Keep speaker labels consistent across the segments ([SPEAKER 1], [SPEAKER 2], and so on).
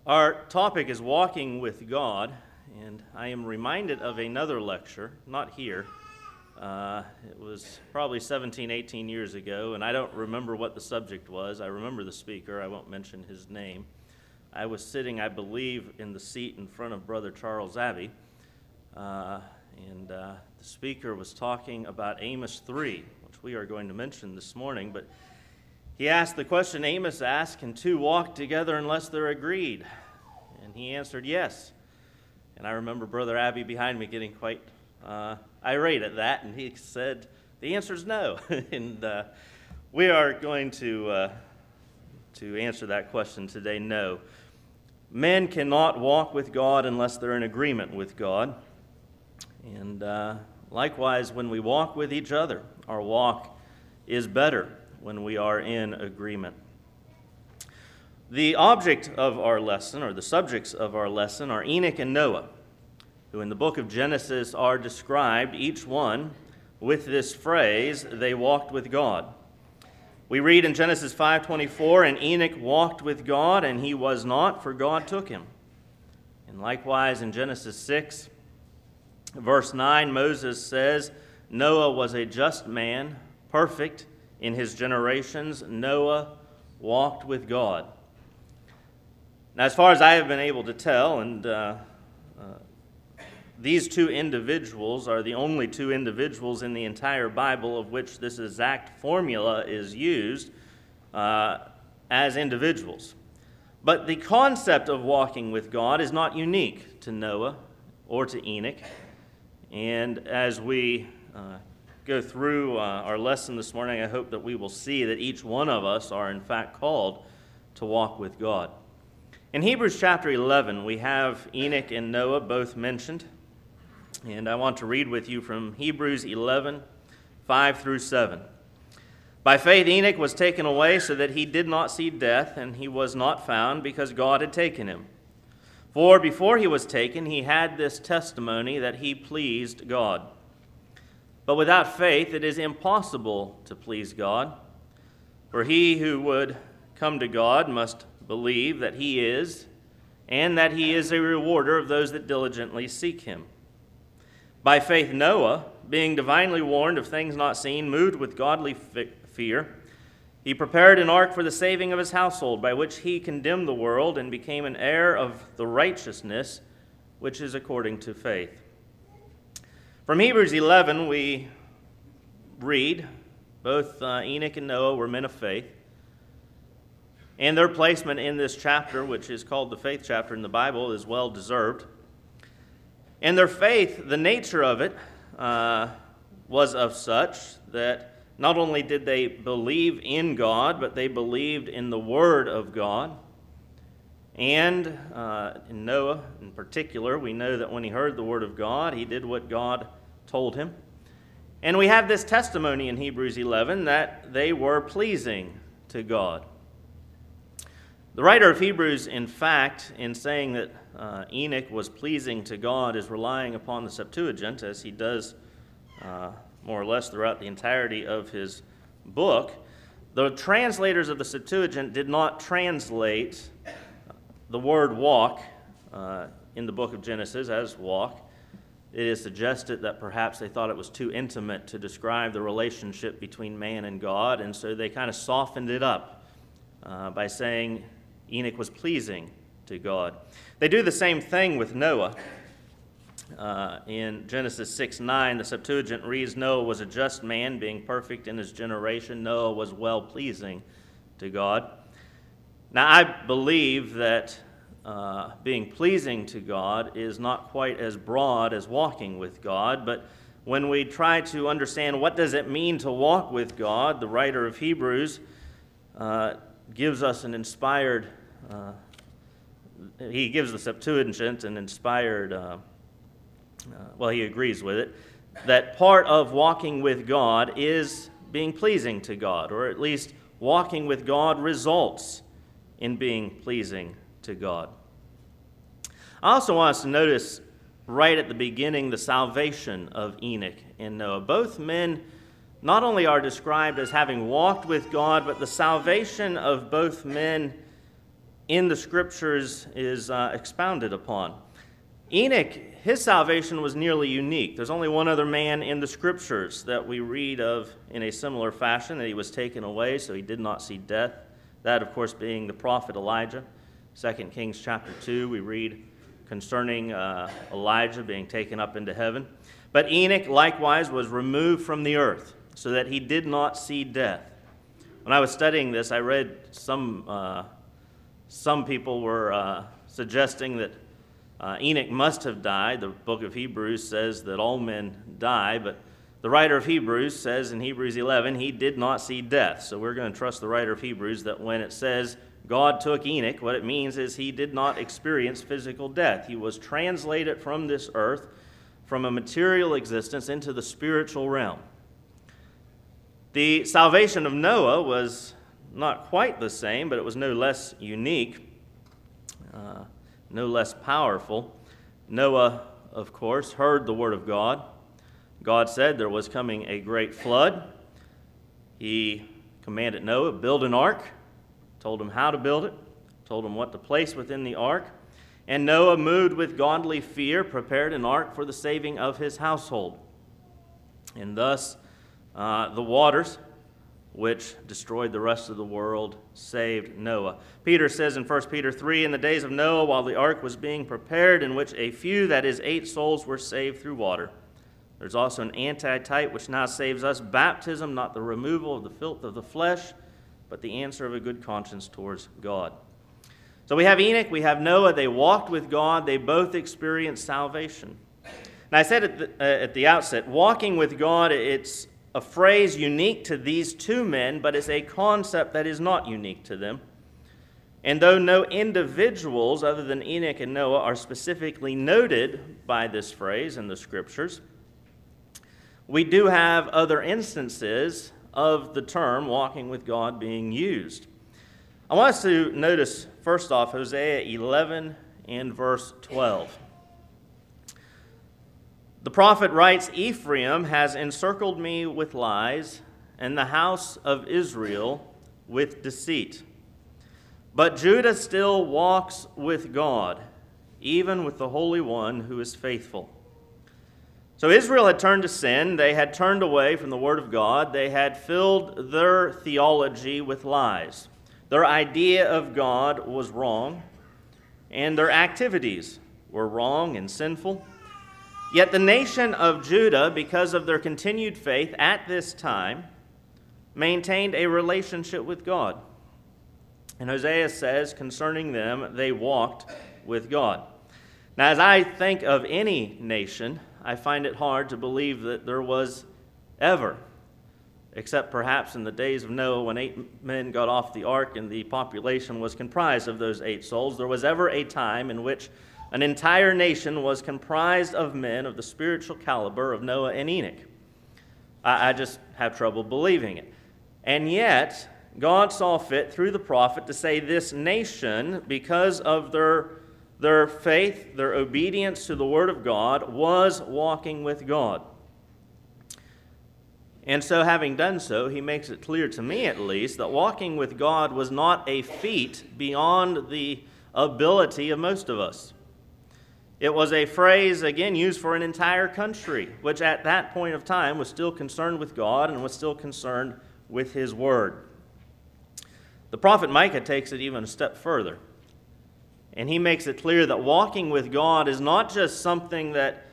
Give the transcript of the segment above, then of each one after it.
[SPEAKER 1] Our topic is walking with God, and I am reminded of another lecture, not here. It was probably 17, 18 years ago, and I don't remember what the subject was. I remember the speaker. I won't mention his name. I was sitting, I believe, in the seat in front of Brother Charles Abbey, and the speaker was talking about Amos 3, which we are going to mention this morning, but he asked the question Amos asked, can two walk together unless they're agreed? And he answered yes. And I remember Brother Abbey behind me getting quite irate at that, and he said, the answer is no. And we are going to answer that question today, no. Men cannot walk with God unless they're in agreement with God. And likewise, when we walk with each other, our walk is better when we are in agreement. The object of our lesson, or the subjects of our lesson, are Enoch and Noah, who in the book of Genesis are described, each one with this phrase, they walked with God. We read in Genesis 5:24, and Enoch walked with God, and he was not, for God took him. And likewise in Genesis 6, verse 9, Moses says, Noah was a just man, perfect in his generations. Noah walked with God. Now, as far as I have been able to tell, and these two individuals are the only two individuals in the entire Bible of which this exact formula is used as individuals. But the concept of walking with God is not unique to Noah or to Enoch. And as we go through our lesson this morning, I hope that we will see that each one of us are in fact called to walk with God. In Hebrews chapter 11, we have Enoch and Noah both mentioned. And I want to read with you from Hebrews 11, 5 through 7. By faith Enoch was taken away so that he did not see death, and he was not found because God had taken him. For before he was taken, he had this testimony that he pleased God. But without faith it is impossible to please God. For he who would come to God must believe that he is, and that he is a rewarder of those that diligently seek him. By faith Noah, being divinely warned of things not seen, moved with godly fear, he prepared an ark for the saving of his household, by which he condemned the world and became an heir of the righteousness which is according to faith. From Hebrews 11, we read, both Enoch and Noah were men of faith, and their placement in this chapter, which is called the faith chapter in the Bible, is well deserved. And their faith, the nature of it, was of such that not only did they believe in God, but they believed in the Word of God. And in Noah in particular, we know that when he heard the Word of God, he did what God told him. And we have this testimony in Hebrews 11 that they were pleasing to God. The writer of Hebrews, in fact, in saying that Enoch was pleasing to God, is relying upon the Septuagint, as he does more or less throughout the entirety of his book. The translators of the Septuagint did not translate the word walk in the book of Genesis as walk. It is suggested that perhaps they thought it was too intimate to describe the relationship between man and God, and so they kind of softened it up by saying Enoch was pleasing to God. They do the same thing with Noah. In Genesis 6:9, the Septuagint reads, Noah was a just man, being perfect in his generation. Noah was well-pleasing to God. Now, I believe that being pleasing to God is not quite as broad as walking with God, but when we try to understand what does it mean to walk with God, the writer of Hebrews gives us an inspired, he gives the Septuagint an inspired, he agrees with it, that part of walking with God is being pleasing to God, or at least walking with God results in being pleasing to God. I also want us to notice right at the beginning the salvation of Enoch and Noah. Both men not only are described as having walked with God, but the salvation of both men in the Scriptures is expounded upon. Enoch, his salvation was nearly unique. There's only one other man in the Scriptures that we read of in a similar fashion, that he was taken away, so he did not see death. That, of course, being the prophet Elijah. 2 Kings chapter 2, we read concerning Elijah being taken up into heaven. But Enoch likewise was removed from the earth, so that he did not see death. When I was studying this, I read some people were suggesting that Enoch must have died. The book of Hebrews says that all men die, but the writer of Hebrews says in Hebrews 11 he did not see death. So we're going to trust the writer of Hebrews that when it says God took Enoch, what it means is he did not experience physical death. He was translated from this earth, from a material existence, into the spiritual realm. The salvation of Noah was not quite the same, but it was no less unique, no less powerful. Noah, of course, heard the word of God. God said there was coming a great flood. He commanded Noah, build an ark, told him how to build it, told him what to place within the ark. And Noah, moved with godly fear, prepared an ark for the saving of his household. And thus the waters, which destroyed the rest of the world, saved Noah. Peter says in 1 Peter 3, in the days of Noah, while the ark was being prepared, in which a few, that is 8 souls, were saved through water. There's also an antitype which now saves us, baptism, not the removal of the filth of the flesh, but the answer of a good conscience towards God. So we have Enoch, we have Noah. They walked with God. They both experienced salvation. And I said at the outset, walking with God, it's a phrase unique to these two men, but it's a concept that is not unique to them. And though no individuals other than Enoch and Noah are specifically noted by this phrase in the Scriptures, we do have other instances of the term walking with God being used. I want us to notice, first off, Hosea 11 and verse 12. The prophet writes, Ephraim has encircled me with lies, and the house of Israel with deceit. But Judah still walks with God, even with the Holy One who is faithful. So Israel had turned to sin. They had turned away from the Word of God. They had filled their theology with lies. Their idea of God was wrong, and their activities were wrong and sinful. Yet the nation of Judah, because of their continued faith at this time, maintained a relationship with God. And Hosea says concerning them, they walked with God. Now, as I think of any nation, I find it hard to believe that there was ever, except perhaps in the days of Noah when 8 men got off the ark and the population was comprised of those 8 souls, there was ever a time in which an entire nation was comprised of men of the spiritual caliber of Noah and Enoch. I just have trouble believing it. And yet, God saw fit through the prophet to say this nation, because of their faith, their obedience to the Word of God, was walking with God. And so, having done so, he makes it clear to me at least that walking with God was not a feat beyond the ability of most of us. It was a phrase, again, used for an entire country, which at that point of time was still concerned with God and was still concerned with His Word. The prophet Micah takes it even a step further, and he makes it clear that walking with God is not just something that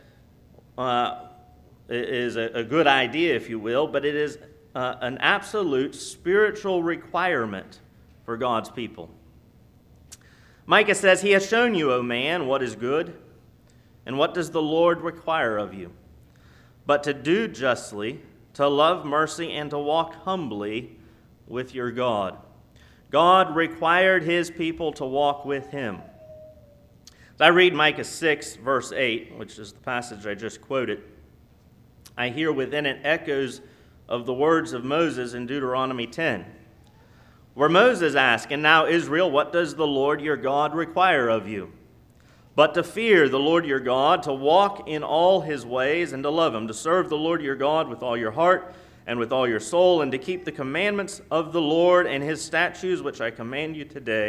[SPEAKER 1] is a good idea, if you will, but it is an absolute spiritual requirement for God's people. Micah says, He has shown you, O man, what is good, and what does the Lord require of you? But to do justly, to love mercy, and to walk humbly with your God. God required His people to walk with Him. As I read Micah 6, verse 8, which is the passage I just quoted, I hear within it echoes of the words of Moses in Deuteronomy 10, where Moses asked, And now, Israel, what does the Lord your God require of you? But to fear the Lord your God, to walk in all His ways, and to love Him, to serve the Lord your God with all your heart and with all your soul, and to keep the commandments of the Lord and His statutes, which I command you today,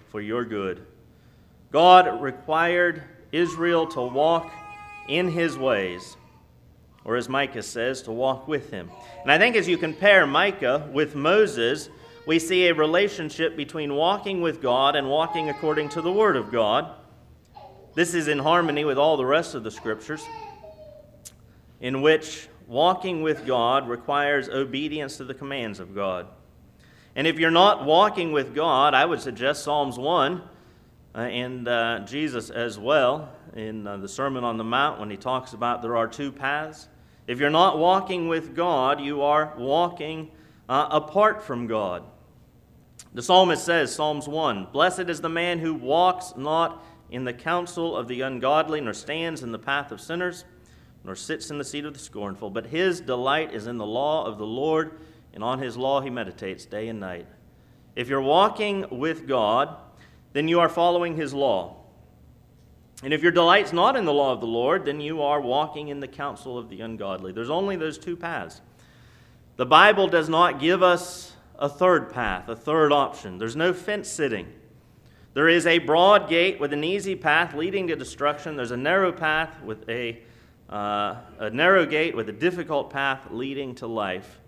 [SPEAKER 1] for your good. God required Israel to walk in his ways, or as Micah says, to walk with him. And I think as you compare Micah with Moses, we see a relationship between walking with God and walking according to the Word of God. This is in harmony with all the rest of the Scriptures, in which walking with God requires obedience to the commands of God. And if you're not walking with God, I would suggest Psalms 1 and Jesus as well in the Sermon on the Mount when he talks about there are two paths. If you're not walking with God, you are walking apart from God. The psalmist says, Psalms 1, "Blessed is the man who walks not in the counsel of the ungodly, nor stands in the path of sinners, nor sits in the seat of the scornful, but his delight is in the law of the Lord, and on his law he meditates day and night." If you're walking with God, then you are following his law. And if your delight's not in the law of the Lord, then you are walking in the counsel of the ungodly. There's only those two paths. The Bible does not give us a third path, a third option. There's no fence sitting. There is a broad gate with an easy path leading to destruction. There's a narrow path with a narrow gate with a difficult path leading to life.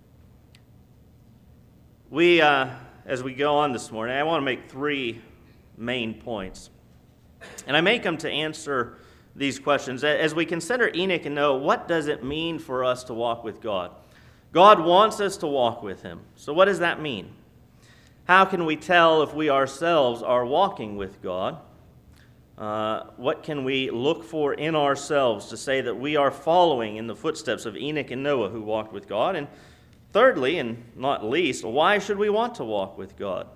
[SPEAKER 1] As we go on this morning, I want to make three main points. And I make them to answer these questions. As we consider Enoch and Noah, what does it mean for us to walk with God? God wants us to walk with him. So what does that mean? How can we tell if we ourselves are walking with God? What can we look for in ourselves to say that we are following in the footsteps of Enoch and Noah who walked with God? And thirdly, and not least, why should we want to walk with God?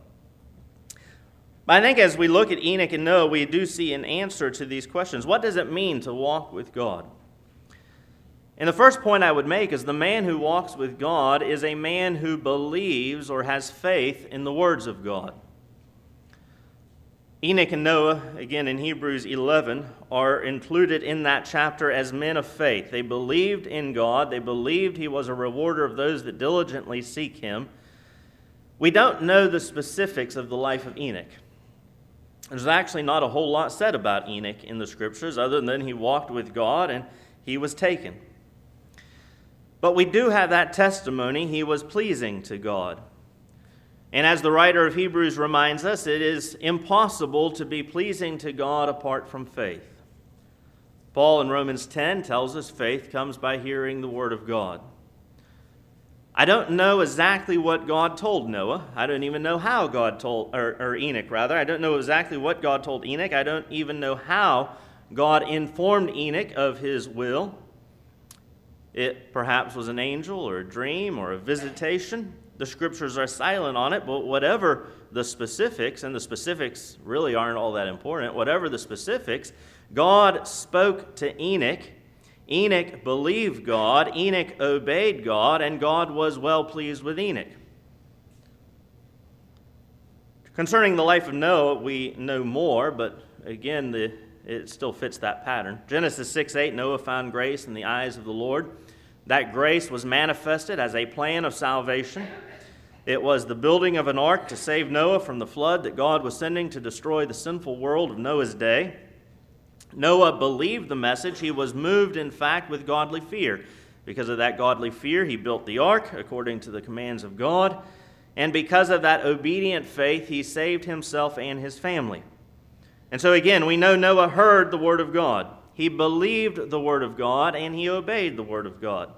[SPEAKER 1] I think as we look at Enoch and Noah, we do see an answer to these questions. What does it mean to walk with God? And the first point I would make is the man who walks with God is a man who believes or has faith in the words of God. Enoch and Noah, again in Hebrews 11, are included in that chapter as men of faith. They believed in God. They believed he was a rewarder of those that diligently seek him. We don't know the specifics of the life of Enoch. There's actually not a whole lot said about Enoch in the Scriptures other than he walked with God and he was taken. But we do have that testimony, he was pleasing to God. And as the writer of Hebrews reminds us, it is impossible to be pleasing to God apart from faith. Paul in Romans 10 tells us faith comes by hearing the word of God. I don't know exactly what God told Noah. I don't even know how God told, or Enoch rather. I don't know exactly what God told Enoch. I don't even know how God informed Enoch of his will. It perhaps was an angel or a dream or a visitation. The Scriptures are silent on it, but whatever the specifics, and the specifics really aren't all that important, whatever the specifics, God spoke to Enoch. Enoch believed God, Enoch obeyed God, and God was well pleased with Enoch. Concerning the life of Noah, we know more, but again, it still fits that pattern. Genesis 6:8, Noah found grace in the eyes of the Lord. That grace was manifested as a plan of salvation. It was the building of an ark to save Noah from the flood that God was sending to destroy the sinful world of Noah's day. Noah believed the message. He was moved, in fact, with godly fear. Because of that godly fear, he built the ark according to the commands of God. And because of that obedient faith, he saved himself and his family. And so again, we know Noah heard the word of God. He believed the word of God, and he obeyed the word of God.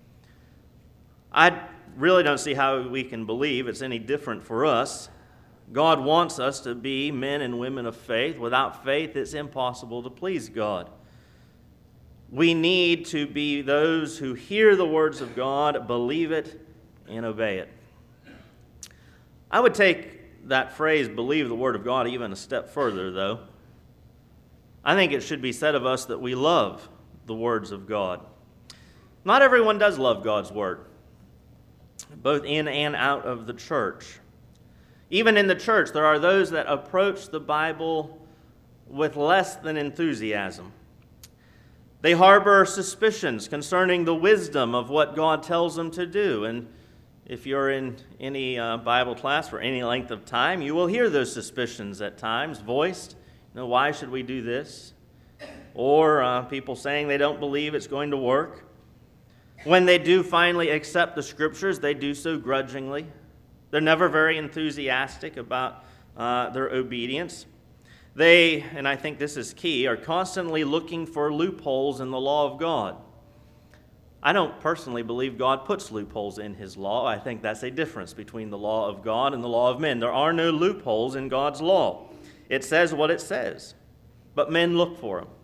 [SPEAKER 1] I really don't see how we can believe it's any different for us. God wants us to be men and women of faith. Without faith, it's impossible to please God. We need to be those who hear the words of God, believe it, and obey it. I would take that phrase, believe the word of God, even a step further, though. I think it should be said of us that we love the words of God. Not everyone does love God's word, both in and out of the church. Even in the church, there are those that approach the Bible with less than enthusiasm. They harbor suspicions concerning the wisdom of what God tells them to do. And If you're in any Bible class for any length of time, you will hear those suspicions at times voiced. Why should we do this? Or people saying they don't believe it's going to work. When they do finally accept the Scriptures, they do so grudgingly. They're never very enthusiastic about their obedience. They, and I think this is key, are constantly looking for loopholes in the law of God. I don't personally believe God puts loopholes in His law. I think that's a difference between the law of God and the law of men. There are no loopholes in God's law. It says what it says, but men look for them.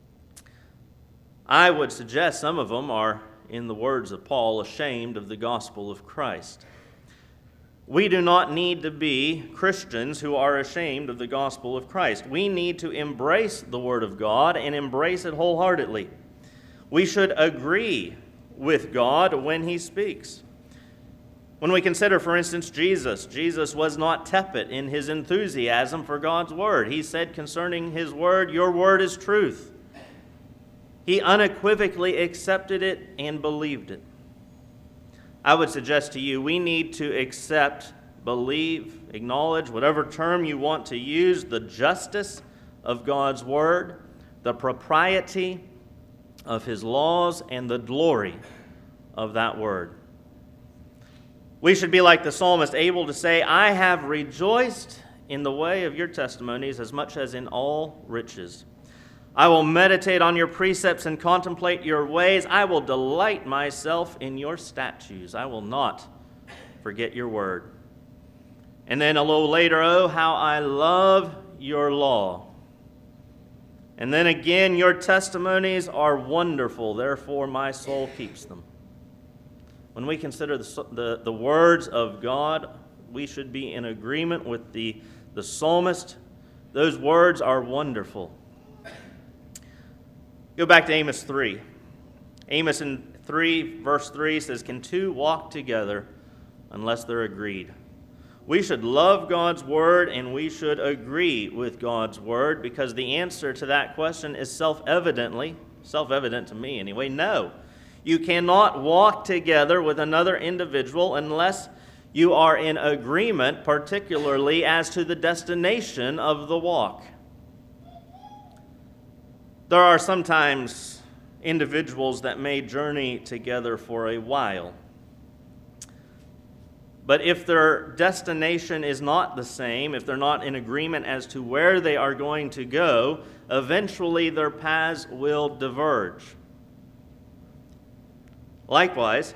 [SPEAKER 1] I would suggest some of them are, in the words of Paul, ashamed of the gospel of Christ. We do not need to be Christians who are ashamed of the gospel of Christ. We need to embrace the Word of God and embrace it wholeheartedly. We should agree with God when He speaks. When we consider, for instance, Jesus was not tepid in His enthusiasm for God's Word. He said concerning His Word, "Your word is truth." He unequivocally accepted it and believed it. I would suggest to you, we need to accept, believe, acknowledge, whatever term you want to use, the justice of God's Word, the propriety of His laws, and the glory of that Word. We should be like the psalmist, able to say, "I have rejoiced in the way of your testimonies as much as in all riches. I will meditate on your precepts and contemplate your ways. I will delight myself in your statutes. I will not forget your word." And then a little later, "Oh, how I love your law." And then again, "Your testimonies are wonderful, therefore my soul keeps them." When we consider the words of God, we should be in agreement with the psalmist. Those words are wonderful. Go back to Amos 3. Amos in 3, verse 3 says, "Can two walk together unless they're agreed?" We should love God's word and we should agree with God's word, because the answer to that question is self-evident to me anyway. No, you cannot walk together with another individual unless you are in agreement, particularly as to the destination of the walk. There are sometimes individuals that may journey together for a while. But if their destination is not the same, if they're not in agreement as to where they are going to go, eventually their paths will diverge. Likewise,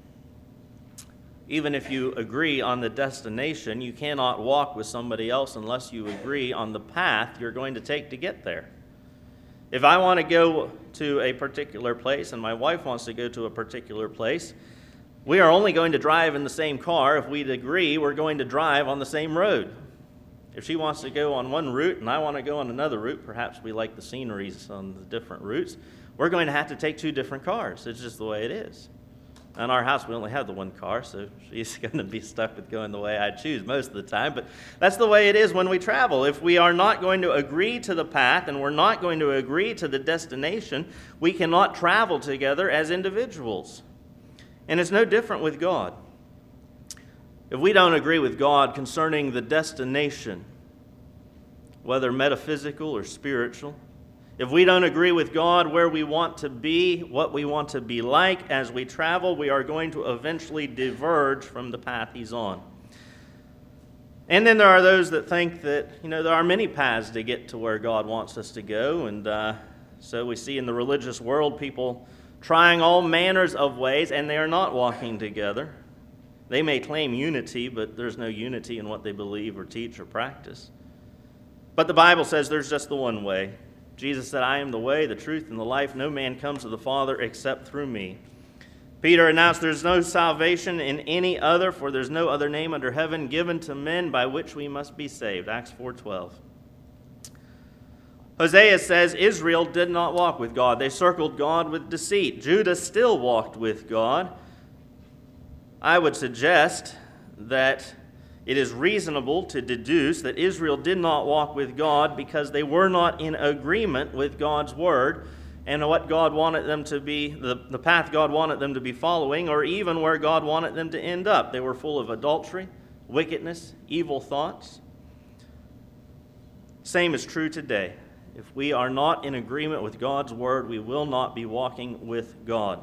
[SPEAKER 1] even if you agree on the destination, you cannot walk with somebody else unless you agree on the path you're going to take to get there. If I want to go to a particular place and my wife wants to go to a particular place, we are only going to drive in the same car if we'd agree we're going to drive on the same road. If she wants to go on one route and I want to go on another route, perhaps we like the sceneries on the different routes, we're going to have to take two different cars. It's just the way it is. In our house, we only have the one car, so she's going to be stuck with going the way I choose most of the time. But that's the way it is when we travel. If we are not going to agree to the path and we're not going to agree to the destination, we cannot travel together as individuals. And it's no different with God. If we don't agree with God concerning the destination, whether metaphysical or spiritual, if we don't agree with God where we want to be, what we want to be like as we travel, we are going to eventually diverge from the path He's on. And then there are those that think that, there are many paths to get to where God wants us to go. And so we see in the religious world people trying all manners of ways, and they are not walking together. They may claim unity, but there's no unity in what they believe or teach or practice. But the Bible says there's just the one way. Jesus said, "I am the way, the truth, and the life. No man comes to the Father except through me." Peter announced there's no salvation in any other, for there's no other name under heaven given to men by which we must be saved. Acts 4:12. Hosea says Israel did not walk with God. They circled God with deceit. Judah still walked with God. I would suggest that it is reasonable to deduce that Israel did not walk with God because they were not in agreement with God's word and what God wanted them to be, the path God wanted them to be following, or even where God wanted them to end up. They were full of adultery, wickedness, evil thoughts. Same is true today. If we are not in agreement with God's word, we will not be walking with God.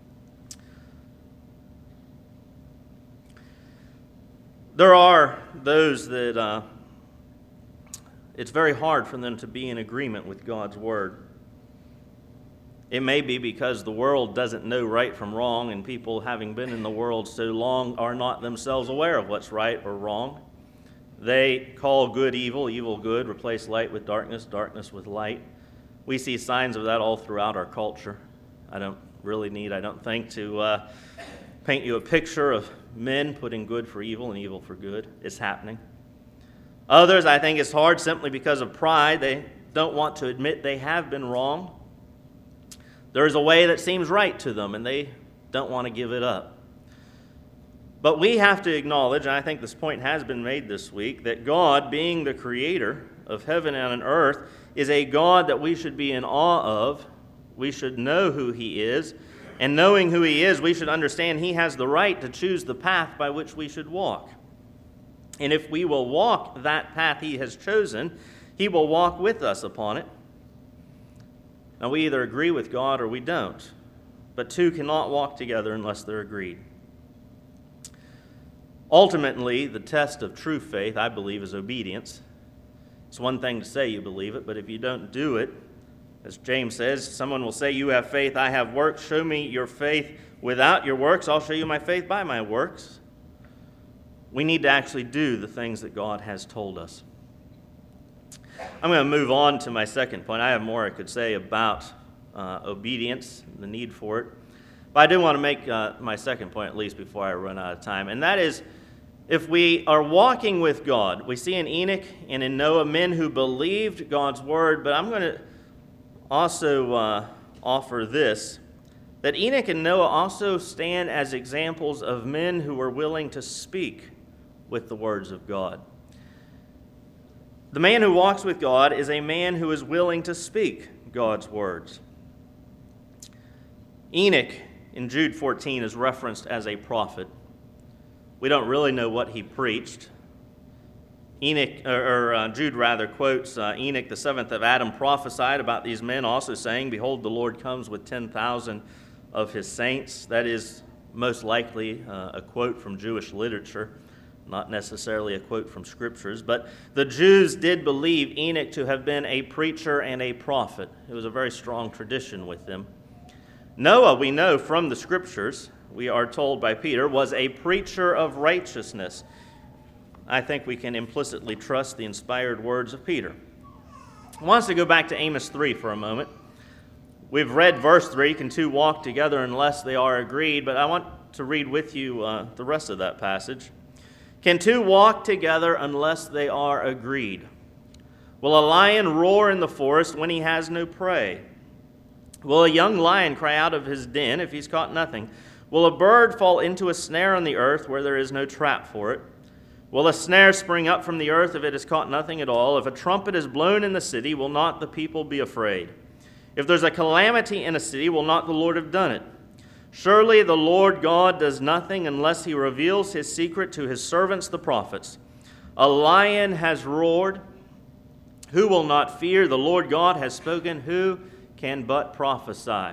[SPEAKER 1] There are those that it's very hard for them to be in agreement with God's word. It may be because the world doesn't know right from wrong, and people, having been in the world so long, are not themselves aware of what's right or wrong. They call good evil, evil good, replace light with darkness, darkness with light. We see signs of that all throughout our culture. I don't think, to paint you a picture of men putting good for evil and evil for good. It's happening. Others, I think it's hard simply because of pride. They don't want to admit they have been wrong. There is a way that seems right to them, and they don't want to give it up. But we have to acknowledge, and I think this point has been made this week, that God, being the creator of heaven and earth, is a God that we should be in awe of. We should know who he is. And knowing who he is, we should understand he has the right to choose the path by which we should walk. And if we will walk that path he has chosen, he will walk with us upon it. Now, we either agree with God or we don't. But two cannot walk together unless they're agreed. Ultimately, the test of true faith, I believe, is obedience. It's one thing to say you believe it, but if you don't do it, as James says, someone will say, you have faith, I have works. Show me your faith without your works. I'll show you my faith by my works. We need to actually do the things that God has told us. I'm going to move on to my second point. I have more I could say about obedience, the need for it. But I do want to make my second point at least before I run out of time, and that is, if we are walking with God, we see in Enoch and in Noah men who believed God's word, but I'm going to also offer this, that Enoch and Noah also stand as examples of men who were willing to speak with the words of God. The man who walks with God is a man who is willing to speak God's words. Enoch in Jude 14 is referenced as a prophet. We don't really know what he preached. Jude quotes Enoch, the seventh of Adam, prophesied about these men, also saying, behold, the Lord comes with 10,000 of his saints. That is most likely a quote from Jewish literature, not necessarily a quote from scriptures. But the Jews did believe Enoch to have been a preacher and a prophet. It was a very strong tradition with them. Noah, we know from the scriptures, we are told by Peter, was a preacher of righteousness. I think we can implicitly trust the inspired words of Peter. I want us to go back to Amos 3 for a moment. We've read verse 3, can two walk together unless they are agreed, but I want to read with you the rest of that passage. Can two walk together unless they are agreed? Will a lion roar in the forest when he has no prey? Will a young lion cry out of his den if he's caught nothing? Will a bird fall into a snare on the earth where there is no trap for it? Will a snare spring up from the earth if it has caught nothing at all? If a trumpet is blown in the city, will not the people be afraid? If there's a calamity in a city, will not the Lord have done it? Surely the Lord God does nothing unless he reveals his secret to his servants the prophets. A lion has roared. Who will not fear? The Lord God has spoken. Who can but prophesy?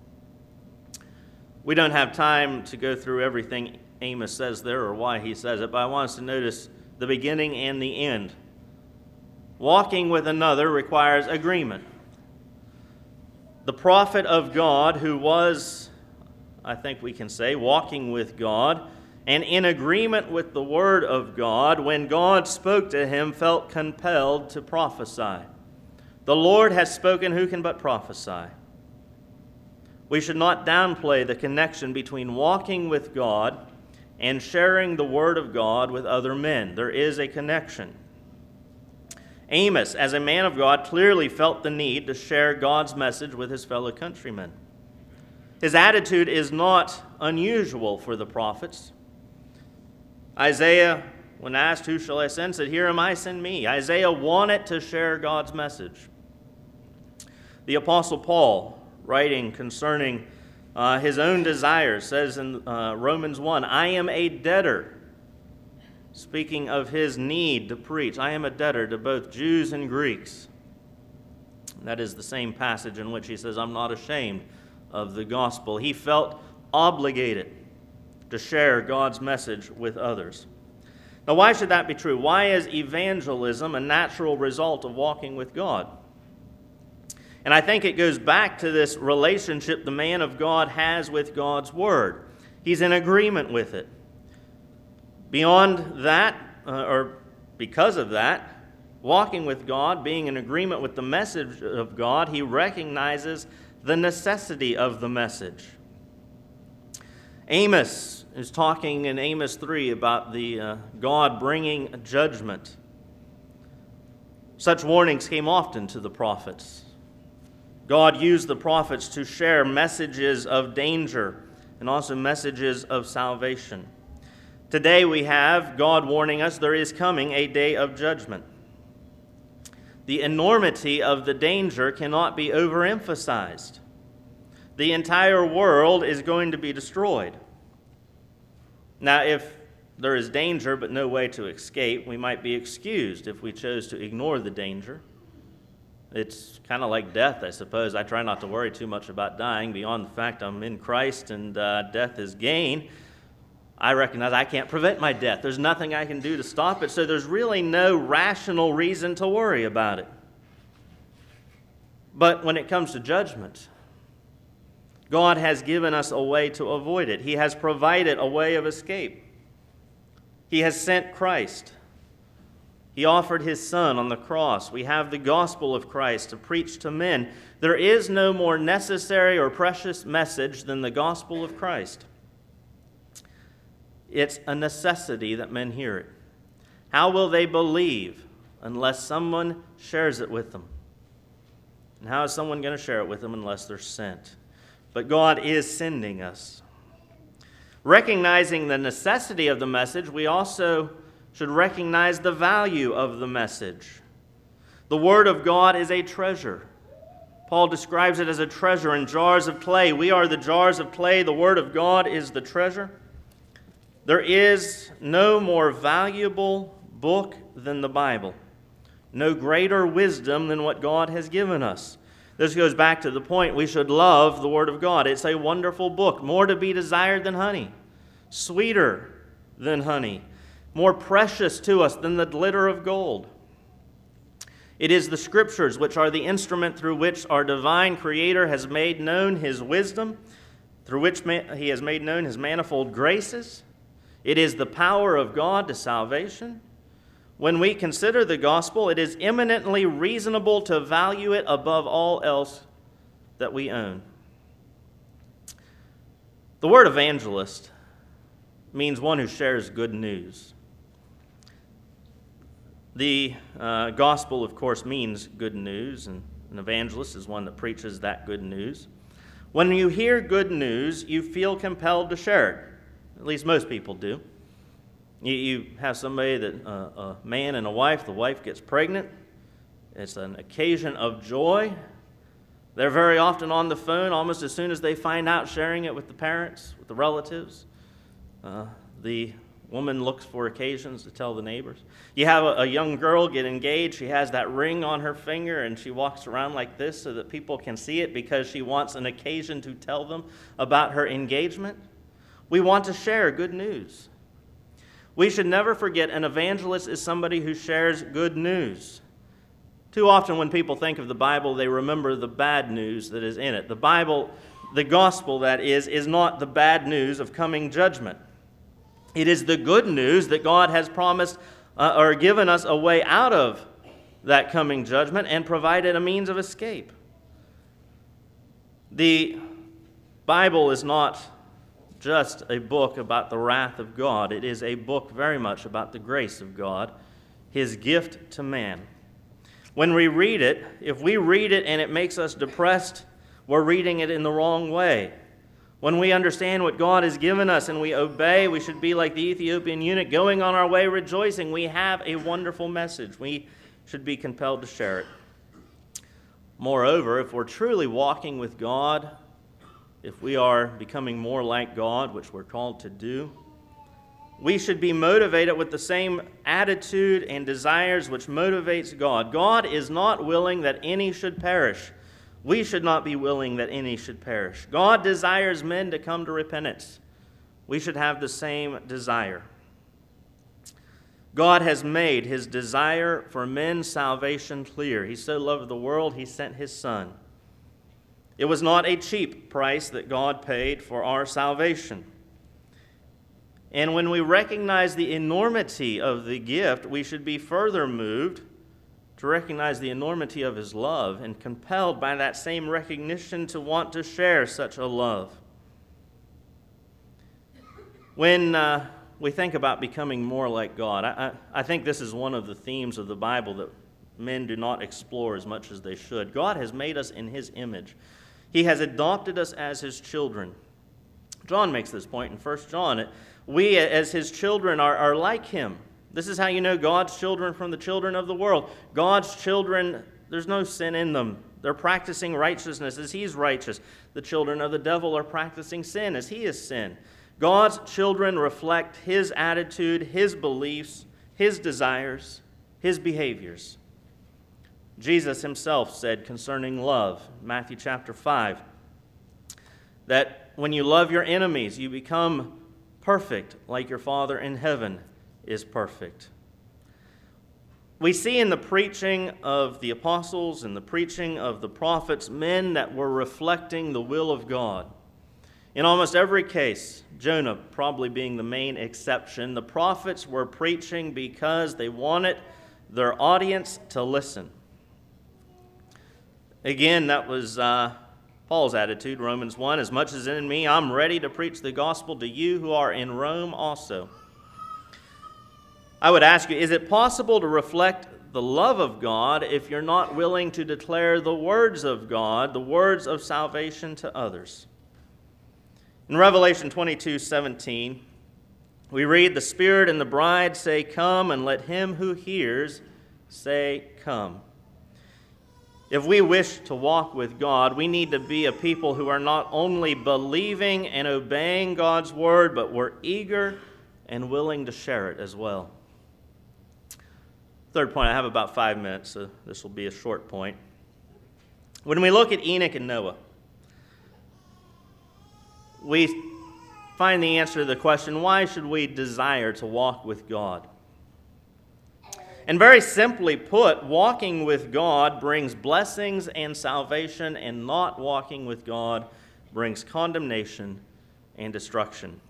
[SPEAKER 1] We don't have time to go through everything Amos says there or why he says it, but I want us to notice the beginning and the end. Walking with another requires agreement. The prophet of God who was, I think we can say, walking with God and in agreement with the word of God, when God spoke to him, felt compelled to prophesy. The Lord has spoken, who can but prophesy? We should not downplay the connection between walking with God and sharing the word of God with other men. There is a connection. Amos, as a man of God, clearly felt the need to share God's message with his fellow countrymen. His attitude is not unusual for the prophets. Isaiah, when asked, who shall I send, said, here am I, send me. Isaiah wanted to share God's message. The Apostle Paul, writing concerning his own desires, says in Romans 1, I am a debtor. Speaking of his need to preach, I am a debtor to both Jews and Greeks. That is the same passage in which he says, I'm not ashamed of the gospel. He felt obligated to share God's message with others. Now, why should that be true? Why is evangelism a natural result of walking with God? And I think it goes back to this relationship the man of God has with God's Word. He's in agreement with it. Beyond that, or because of that, walking with God, being in agreement with the message of God, he recognizes the necessity of the message. Amos is talking in Amos 3 about the God bringing judgment. Such warnings came often to the prophets. God used the prophets to share messages of danger and also messages of salvation. Today we have God warning us there is coming a day of judgment. The enormity of the danger cannot be overemphasized. The entire world is going to be destroyed. Now, if there is danger but no way to escape, we might be excused if we chose to ignore the danger. It's kind of like death, I suppose. I try not to worry too much about dying beyond the fact I'm in Christ and death is gain. I recognize I can't prevent my death. There's nothing I can do to stop it, so there's really no rational reason to worry about it. But when it comes to judgment, God has given us a way to avoid it. He has provided a way of escape. He has sent Christ. He offered his Son on the cross. We have the gospel of Christ to preach to men. There is no more necessary or precious message than the gospel of Christ. It's a necessity that men hear it. How will they believe unless someone shares it with them? And how is someone going to share it with them unless they're sent? But God is sending us. Recognizing the necessity of the message, we also should recognize the value of the message. The Word of God is a treasure. Paul describes it as a treasure in jars of clay. We are the jars of clay. The Word of God is the treasure. There is no more valuable book than the Bible. No greater wisdom than what God has given us. This goes back to the point we should love the Word of God. It's a wonderful book, more to be desired than honey, sweeter than honey, more precious to us than the glitter of gold. It is the Scriptures which are the instrument through which our divine Creator has made known His wisdom, through which He has made known His manifold graces. It is the power of God to salvation. When we consider the gospel, it is eminently reasonable to value it above all else that we own. The word evangelist means one who shares good news. The gospel, of course, means good news, and an evangelist is one that preaches that good news. When you hear good news, you feel compelled to share it. At least most people do. You have somebody that, a man and a wife, the wife gets pregnant. It's an occasion of joy. They're very often on the phone almost as soon as they find out, sharing it with the parents, with the relatives. The woman looks for occasions to tell the neighbors. You have a young girl get engaged. She has that ring on her finger, and she walks around like this so that people can see it because she wants an occasion to tell them about her engagement. We want to share good news. We should never forget an evangelist is somebody who shares good news. Too often when people think of the Bible, they remember the bad news that is in it. The Bible, the gospel that is not the bad news of coming judgment. It is the good news that God has promised or given us a way out of that coming judgment and provided a means of escape. The Bible is not just a book about the wrath of God. It is a book very much about the grace of God, His gift to man. When we read it, if we read it and it makes us depressed, we're reading it in the wrong way. When we understand what God has given us and we obey, we should be like the Ethiopian eunuch, going on our way rejoicing. We have a wonderful message. We should be compelled to share it. Moreover, if we're truly walking with God, if we are becoming more like God, which we're called to do, we should be motivated with the same attitude and desires which motivates God. God is not willing that any should perish. We should not be willing that any should perish. God desires men to come to repentance. We should have the same desire. God has made his desire for men's salvation clear. He so loved the world, he sent his Son. It was not a cheap price that God paid for our salvation. And when we recognize the enormity of the gift, we should be further moved to recognize the enormity of his love and compelled by that same recognition to want to share such a love. When we think about becoming more like God, I think this is one of the themes of the Bible that men do not explore as much as they should. God has made us in his image. He has adopted us as his children. John makes this point in 1 John. We, as his children, are like him. This is how you know God's children from the children of the world. God's children, there's no sin in them. They're practicing righteousness as he's righteous. The children of the devil are practicing sin as he is sin. God's children reflect his attitude, his beliefs, his desires, his behaviors. Jesus himself said concerning love, Matthew chapter 5, that when you love your enemies, you become perfect like your Father in heaven is perfect. We see in the preaching of the apostles and the preaching of the prophets men that were reflecting the will of God. In almost every case, Jonah probably being the main exception, the prophets were preaching because they wanted their audience to listen. Again, that was Paul's attitude, Romans 1, as much as in me, I'm ready to preach the gospel to you who are in Rome also. I would ask you, is it possible to reflect the love of God if you're not willing to declare the words of God, the words of salvation to others? In Revelation 22:17, we read, the Spirit and the bride say, come, and let him who hears say, come. If we wish to walk with God, we need to be a people who are not only believing and obeying God's word, but we're eager and willing to share it as well. Third point, I have about 5 minutes, so this will be a short point. When we look at Enoch and Noah, we find the answer to the question, why should we desire to walk with God? And very simply put, walking with God brings blessings and salvation, and not walking with God brings condemnation and destruction.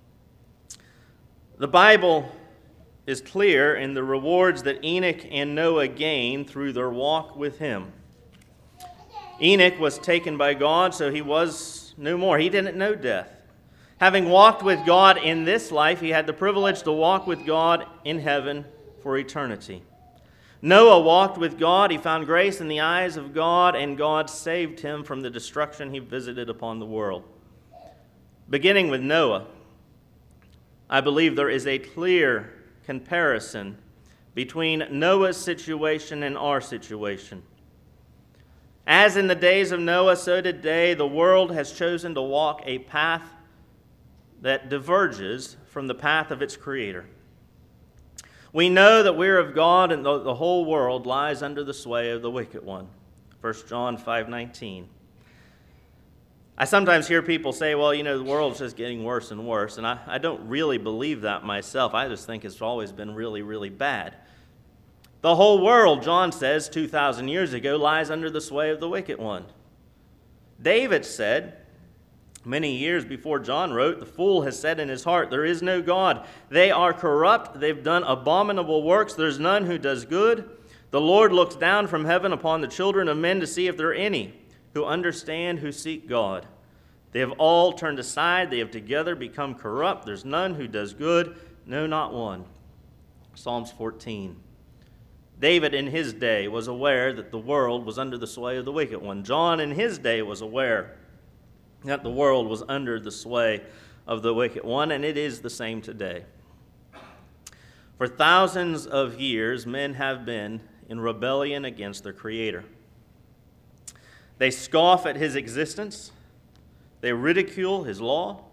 [SPEAKER 1] The Bible is clear in the rewards that Enoch and Noah gained through their walk with him. Enoch was taken by God, so he was no more. He didn't know death. Having walked with God in this life, he had the privilege to walk with God in heaven for eternity. Noah walked with God. He found grace in the eyes of God, and God saved him from the destruction he visited upon the world. Beginning with Noah, I believe there is a clear comparison between Noah's situation and our situation. As in the days of Noah, so today the world has chosen to walk a path that diverges from the path of its Creator. We know that we're of God, and the whole world lies under the sway of the wicked one. 1 John 5:19. I sometimes hear people say, well, the world's just getting worse and worse, and I don't really believe that myself. I just think it's always been really, really bad. The whole world, John says, 2,000 years ago, lies under the sway of the wicked one. David said, many years before John wrote, the fool has said in his heart, there is no God. They are corrupt. They've done abominable works. There's none who does good. The Lord looks down from heaven upon the children of men to see if there are any who understand, who seek God. They have all turned aside. They have together become corrupt. There's none who does good, no, not one. Psalms 14. David in his day was aware that the world was under the sway of the wicked one. John in his day was aware that the world was under the sway of the wicked one, and it is the same today. For thousands of years, men have been in rebellion against their Creator. They scoff at his existence. They ridicule his law.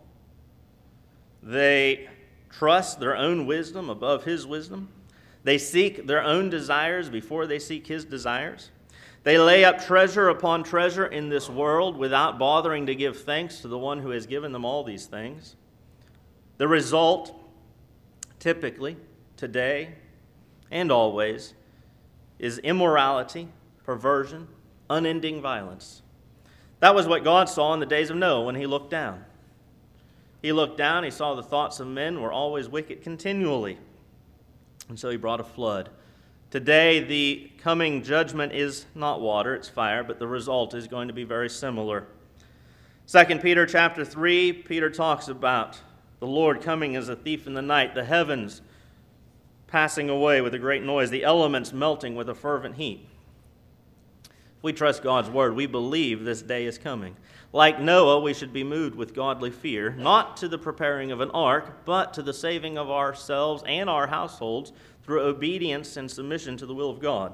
[SPEAKER 1] They trust their own wisdom above his wisdom. They seek their own desires before they seek his desires. They lay up treasure upon treasure in this world without bothering to give thanks to the one who has given them all these things. The result, typically, today and always, is immorality, perversion, unending violence. That was what God saw in the days of Noah when he looked down. He looked down, he saw the thoughts of men were always wicked continually. And so he brought a flood. Today, the coming judgment is not water, it's fire, but the result is going to be very similar. 2 Peter chapter 3, Peter talks about the Lord coming as a thief in the night, the heavens passing away with a great noise, the elements melting with a fervent heat. If we trust God's word, we believe this day is coming. Like Noah, we should be moved with godly fear, not to the preparing of an ark, but to the saving of ourselves and our households through obedience and submission to the will of God.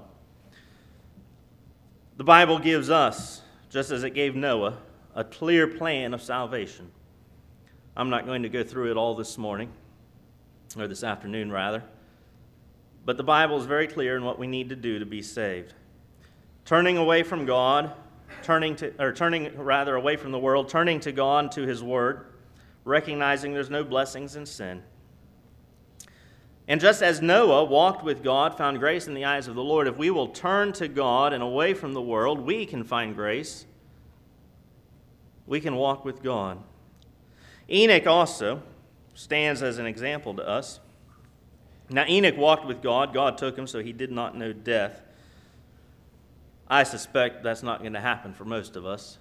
[SPEAKER 1] The Bible gives us, just as it gave Noah, a clear plan of salvation. I'm not going to go through it all this morning, or this afternoon rather, but the Bible is very clear in what we need to do to be saved. Turning away from God, turning away from the world, turning to God, to his word, recognizing there's no blessings in sin. And just as Noah walked with God, found grace in the eyes of the Lord, if we will turn to God and away from the world, we can find grace. We can walk with God. Enoch also stands as an example to us. Now, Enoch walked with God. God took him, so he did not know death. I suspect that's not going to happen for most of us.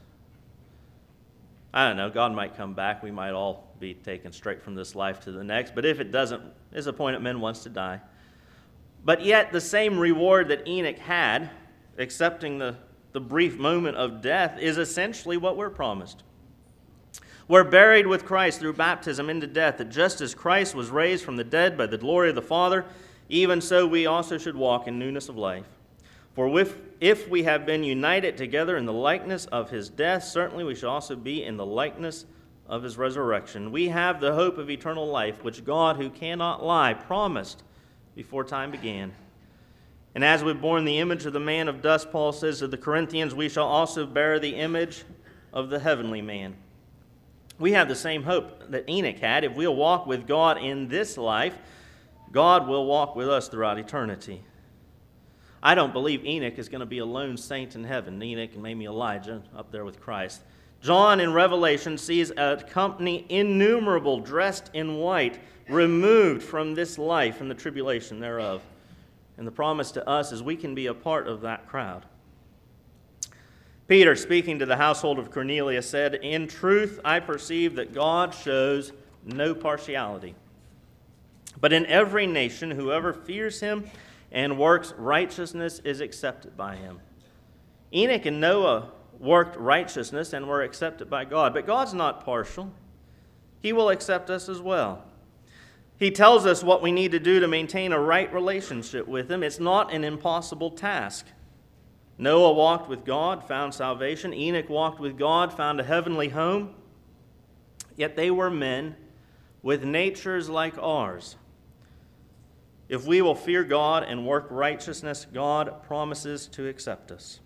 [SPEAKER 1] I don't know, God might come back. We might all be taken straight from this life to the next. But if it doesn't, it's appointed men once to die. But yet the same reward that Enoch had, accepting the brief moment of death, is essentially what we're promised. We're buried with Christ through baptism into death, that just as Christ was raised from the dead by the glory of the Father, even so we also should walk in newness of life. For if we have been united together in the likeness of his death, certainly we shall also be in the likeness of his resurrection. We have the hope of eternal life, which God, who cannot lie, promised before time began. And as we've borne the image of the man of dust, Paul says to the Corinthians, we shall also bear the image of the heavenly man. We have the same hope that Enoch had. If we'll walk with God in this life, God will walk with us throughout eternity. I don't believe Enoch is going to be a lone saint in heaven. Enoch and maybe Elijah up there with Christ. John in Revelation sees a company innumerable, dressed in white, removed from this life and the tribulation thereof. And the promise to us is we can be a part of that crowd. Peter, speaking to the household of Cornelius, said, in truth, I perceive that God shows no partiality. But in every nation, whoever fears him and works righteousness is accepted by him. Enoch and Noah worked righteousness and were accepted by God. But God's not partial. He will accept us as well. He tells us what we need to do to maintain a right relationship with him. It's not an impossible task. Noah walked with God, found salvation. Enoch walked with God, found a heavenly home. Yet they were men with natures like ours. If we will fear God and work righteousness, God promises to accept us.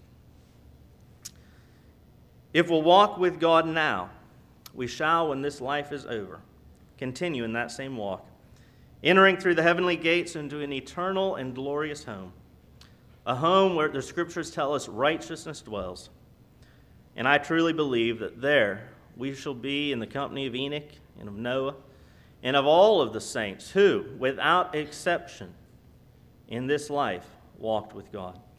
[SPEAKER 1] If we'll walk with God now, we shall, when this life is over, continue in that same walk, entering through the heavenly gates into an eternal and glorious home, a home where the Scriptures tell us righteousness dwells. And I truly believe that there we shall be in the company of Enoch and of Noah, and of all of the saints who, without exception, in this life walked with God.